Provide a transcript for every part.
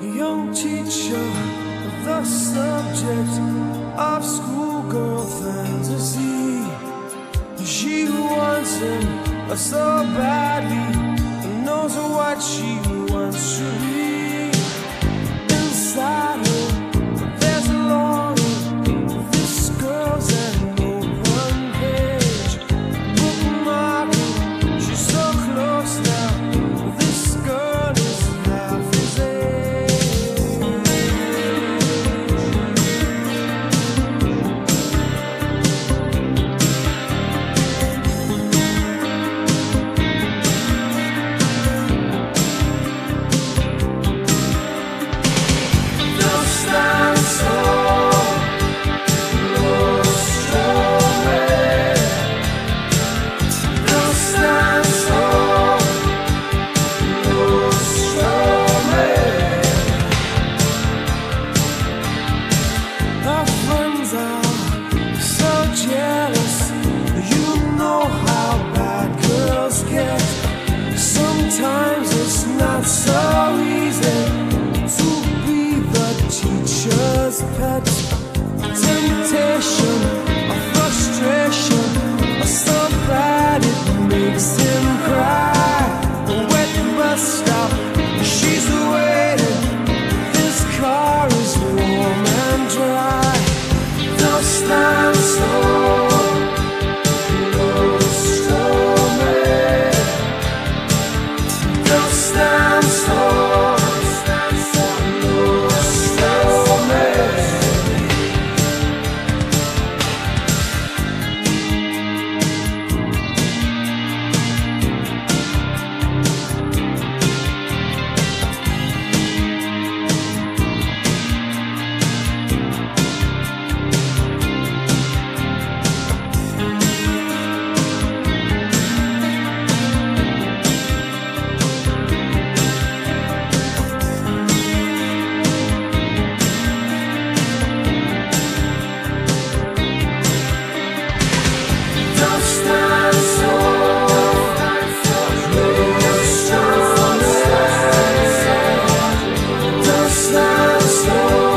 young teacher, the subject of schoolgirl fantasy. She wants him so badly, knows what she wants to be. Inside her, there's a longing. This girl's an open page, bookmarking. She's so close now. This girl is half his age. Don't stand so don't stand so our friends are so jealous. You know how bad girls get. Sometimes it's not so easy to be the teacher's pet. Temptation, a frustration, so bad it makes him cry. The wet bus stop, she's waiting. His car is warm and dry. Don't stand so don't stand so don't stand so don't stand so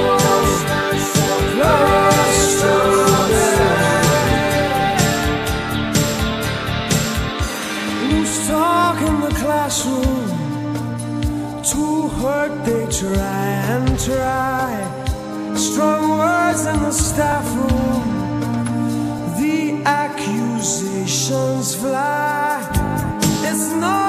Who's talk in the classroom? To hurt they try and try. Strong words in the staff room. The accusations fly. It's not